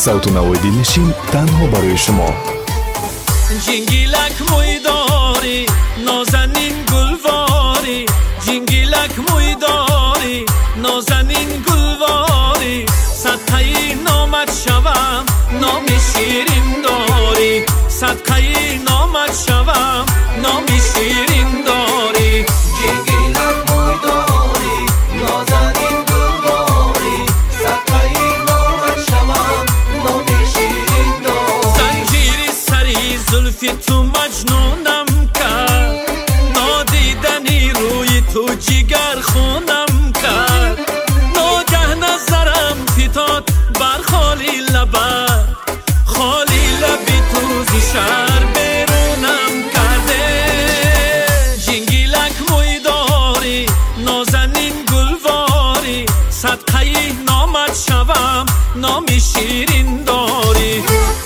савту навои дилнишин танҳо барои шумо. جنگیلک موی داری نازنین گلواری، جنگیلک موی داری نازنین گلواری، صدقه نامت شوم نام شیرین داری، صدقه نامت شوم نام شیرین داری. جنگیلک موی داری نازنین گلواری، صدقه نامت شوم نام شیرین داری. زنجیری سری زلفی تو مجنونم کرد، نادیدنی روی تو جگر خونم کرد، ناگه نظرم فتاد بر خالی لبت، خالی لبی تو زی شهر بیرونم کرده. جنگیلک موی داری نازنین گلواری، صدقه نامت شوم نام شیرین داری.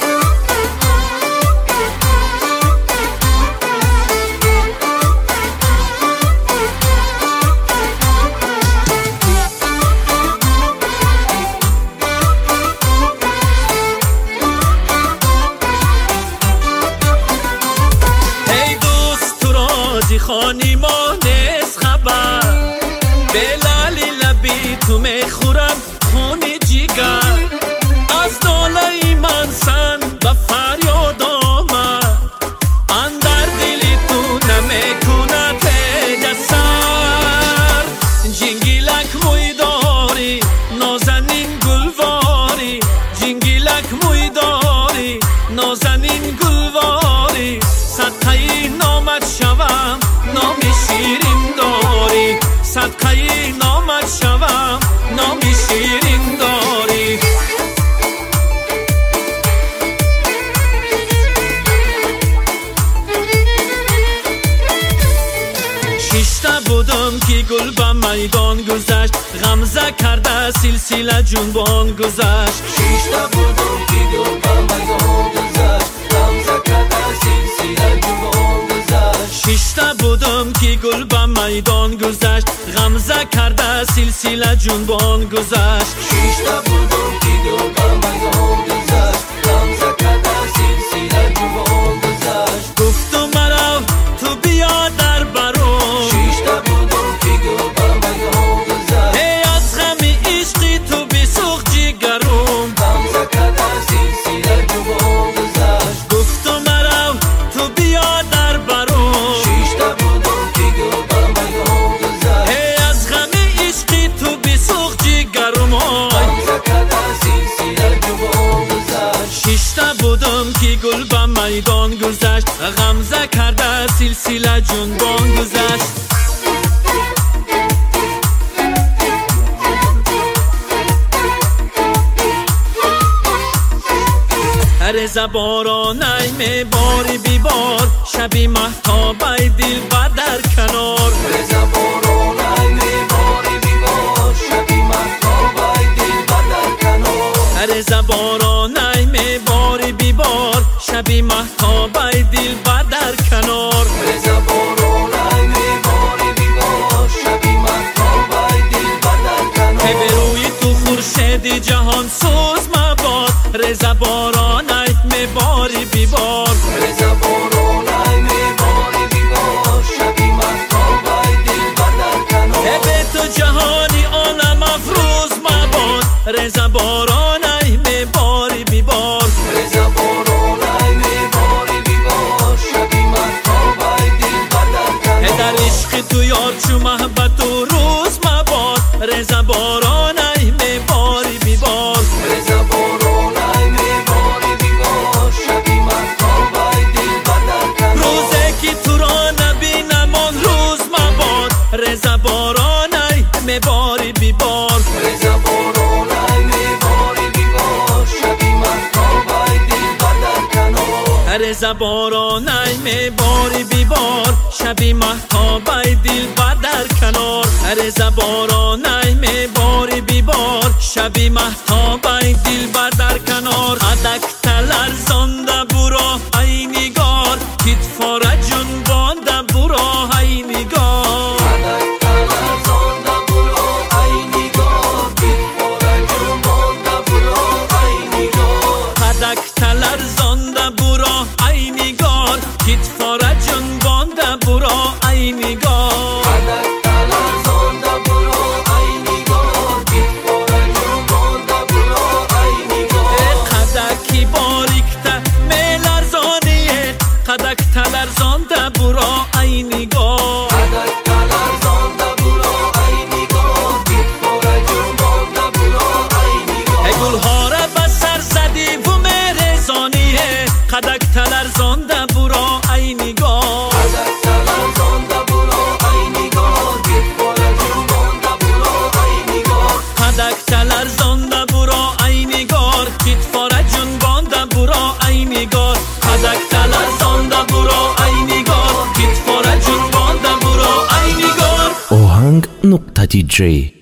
خانی ما نیست خبر، به لالی لبی تو میخورم خونی جیگر، از ناله من سن به فریاد آمد، اندر دلی تو نمیکند جسر. جنگیلک موی داری نازنین گلواری، جنگیلک موی داری نازنین گلواری، صدقه نامت شوم نام شیرین داری، صدقه نامت شوم نام شیرین داری. شیشته بودم که گل به میدان گذشت، غمزه کرده سلسله جنبان گذشت. شیشته بودم که گل به میدان گذشت، غمزه کرده سلسله جنبان گذشت. شیشته بودم که گل به میدان گذشت، غمزه کرده سلسله جنبان گذشت. شیشته بودم که گل به میدان گذشت، غمزه کرده سلسله جنبان گذشت. گفتم مرا تو بیا در برو، شیشته بودم که گل به میدان گذشت. ای از غم عشقی تو بسوخت جگرم، غمزه کرده سلسله جنبان گذشت. گفتم مرا تو بیا در برو، شیشته بودم که گل به میدان گذشت. ای از غم عشقی تو بسوخت جگرم. غمزه کرده سلسله جنبان گذشت. شیشته بودم که گل به میدان گذشت، غمزه کرده سلسله جنبان گذشت. رز بارانه می باری بیبار، شبی مهتابه دل بر در کنار. رز بارانه می باری بیبار، شبی مهتابه دل بر در کنار. رز بارانه می باری بیبار، شبی مهتابه دل بر در کنار. رز بارانه می باری بیبار، شبی مهتابه دل بر در کنار. که به روی تو خورشید جهان سوز مباد، رز بارانه می باری بیبار. رز بارانه می باری بیبار، شبی مهتابه دل بر در کنار. که به تو جهانی عالم افروز مباد، رز بارانه می باری بیبار. رز بارانه می باری بیبار، شبی مهتابه دل بر در کنار. در عشق تو یار چو محبت و روز مباد، رز بارانه می باری بیبار. رز بارانه می باری بیبار، شبی مهتابه دل بر در کنار. روزه که تو را نبینم آن روز مباد، رز بارانه می باری بیبار. رز بارانه می باری بیبار، شبی مهتابه دل بر در کنار. رز بارانه می باری بیبار، شبی مهتابه دل بر در کنار. رز بارانه می باری بیبار، شبی مهتابه دل بر در کنار. ادک تلرزانده برو ای نگار، کتفاره جنبانده برو ای نگار. ادک تلرزانده برو ای نگار، کتفاره جنبانده برو ای نگار. 33